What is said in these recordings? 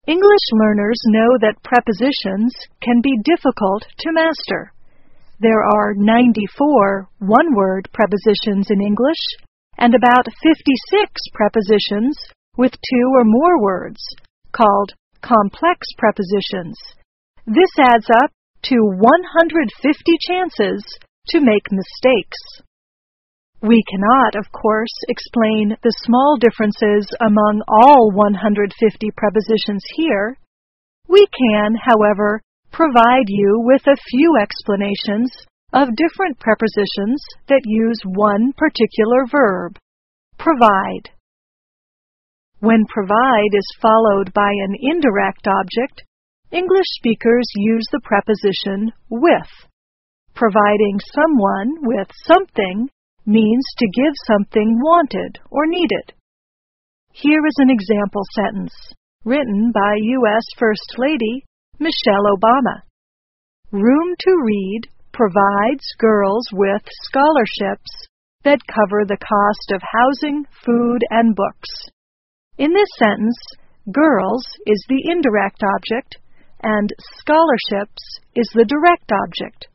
English learners know that prepositions can be difficult to master. There are 94 one-word prepositions in English and about 56 prepositions with two or more words, called complex prepositions. This adds up to 150 chances to make mistakes. We cannot, of course, explain the small differences among all 150 prepositions here. We can, however, provide you with a few explanations of different prepositions that use one particular verb, provide. When provide is followed by an indirect object, English speakers use the preposition with. Providing someone with something means to give something wanted or needed. Here is an example sentence written by U.S. First Lady Michelle Obama. Room to Read provides girls with scholarships that cover the cost of housing, food, and books. In this sentence, girls is the indirect object and scholarships is the direct object.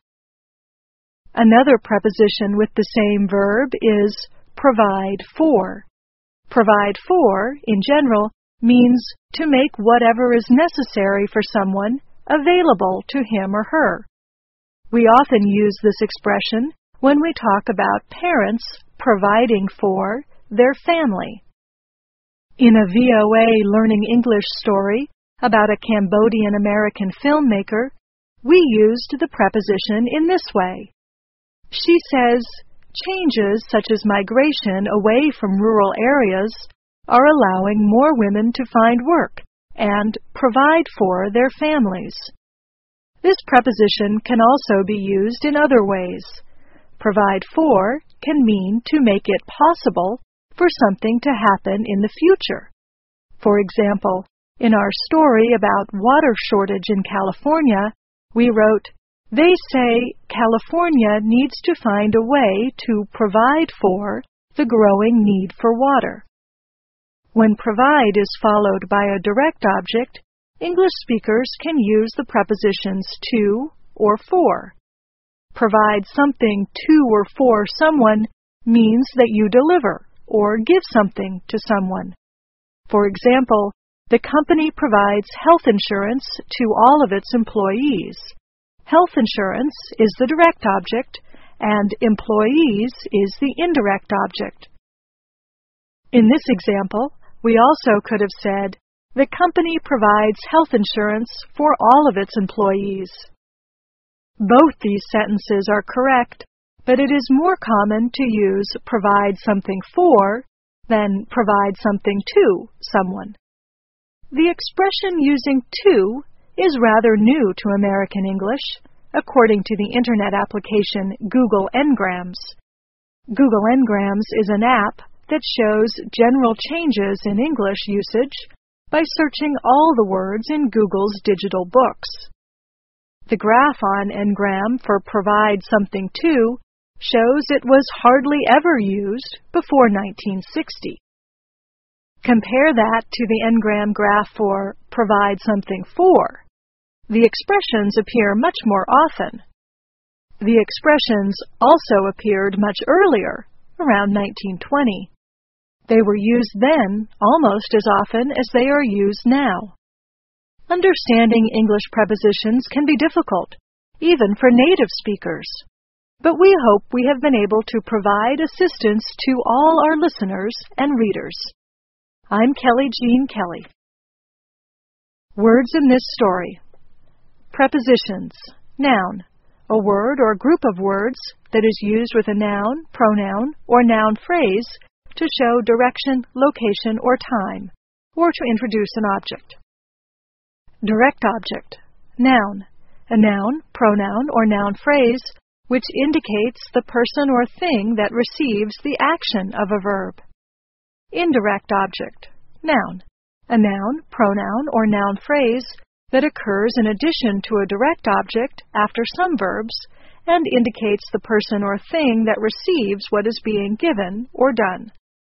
Another preposition with the same verb is provide for. Provide for, in general, means to make whatever is necessary for someone available to him or her. We often use this expression when we talk about parents providing for their family. In a VOA Learning English story about a Cambodian-American filmmaker, we used the preposition in this way. She says, changes such as migration away from rural areas are allowing more women to find work and provide for their families. This preposition can also be used in other ways. Provide for can mean to make it possible for something to happen in the future. For example, in our story about water shortage in California, we wrote, they say California needs to find a way to provide for the growing need for water. When provide is followed by a direct object, English speakers can use the prepositions to or for. Provide something to or for someone means that you deliver or give something to someone. For example, the company provides health insurance to all of its employees. Health insurance is the direct object, and employees is the indirect object. In this example, we also could have said, the company provides health insurance for all of its employees. Both these sentences are correct, but it is more common to use provide something for than provide something to someone. The expression using to is rather new to American English, according to the Internet application Google Ngrams. Google Ngrams is an app that shows general changes in English usage by searching all the words in Google's digital books. The graph on Ngram for provide something to shows it was hardly ever used before 1960. Compare that to the Ngram graph for provide something for. The expressions appear much more often. The expressions also appeared much earlier, around 1920. They were used then almost as often as they are used now. Understanding English prepositions can be difficult, even for native speakers. But we hope we have been able to provide assistance to all our listeners and readers. I'm Kelly Jean Kelly. Words in this story. Prepositions. Noun. A word or group of words that is used with a noun, pronoun, or noun phrase to show direction, location, or time, or to introduce an object. Direct object. Noun. A noun, pronoun, or noun phrase which indicates the person or thing that receives the action of a verb. Indirect object. Noun. A noun, pronoun, or noun phrase that occurs in addition to a direct object after some verbs and indicates the person or thing that receives what is being given or done.